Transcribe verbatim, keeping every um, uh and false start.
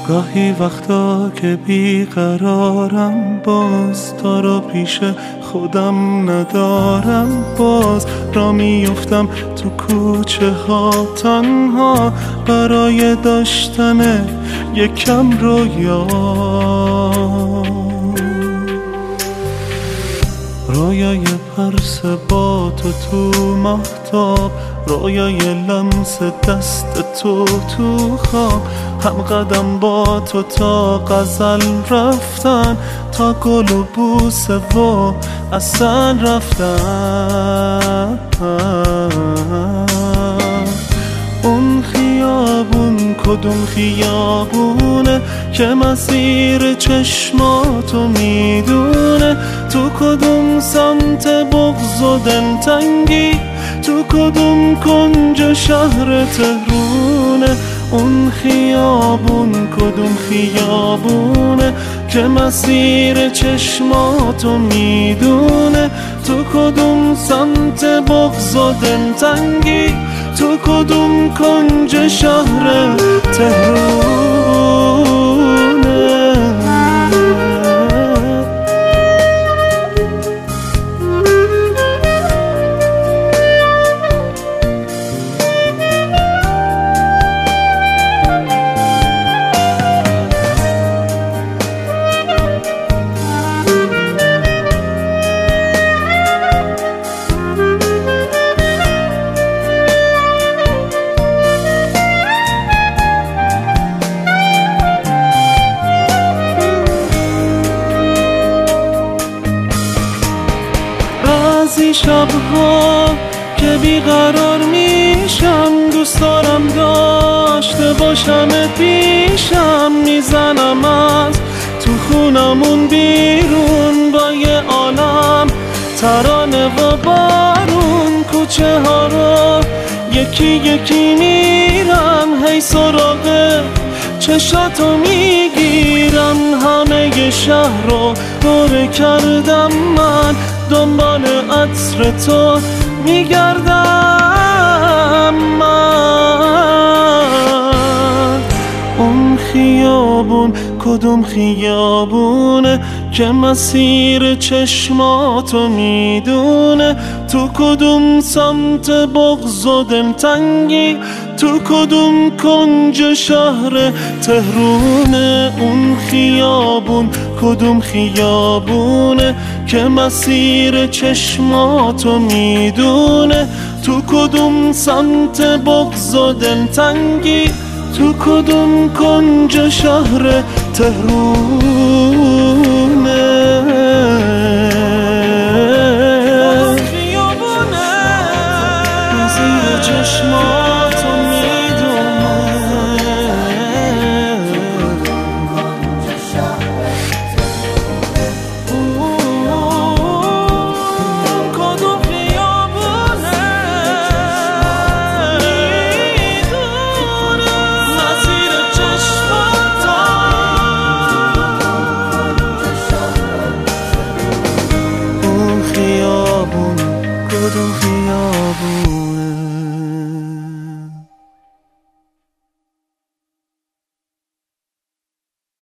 گاهی وقتا که بیقرارم، باز تو رو پیش خودم ندارم، باز را میفتم تو کوچه ها تنها برای داشتن یکم رویا. رویای پرس با تو تو مهتاب، رویای لمس دست تو تو خواب، هم قدم با تو تا غزل رفتن، تا گل و بوسه و اصل رفتن. اون خیابون کدوم خیابونه که مسیر چشماتو میدونه؟ تو کدوم سمت بغض و دلتنگی؟ تو کدوم کنج شهر تهرونه؟ اون خیابون کدوم خیابونه که مسیر چشماتو میدونه؟ تو کدوم سمت بغض و دلتنگی؟ تو کدوم کنج شهر تهرونه؟ بعضی شبها که بیقرار میشم، دوست دارم داشته باشم پیشم، میزنم از تو خونمون بیرون با یه عالم ترانه و بارون. کوچه ها رو یکی یکی میرم، هی سراغ چشاتو میگیرم، همه شهر رو دور کردم من، دنبال عطر تو میگردم من. اون خیابون کدوم خیابونه که مسیر چشماتو میدونه؟ تو کدوم سمت بغض و دلتنگی؟ تو کدوم کنج شهر تهرونه؟ اون خیابون کدوم خیابونه که مسیر چشماتو میدونه؟ تو کدوم سمت بغض و دلتنگی؟ تو کدوم کنج شهر تهرونه؟ خیابونه مسیر چشماتو میدونه؟ کدوم خیابونه میدونه مسیر چشماتو؟ اون خیابون کدوم خیابون؟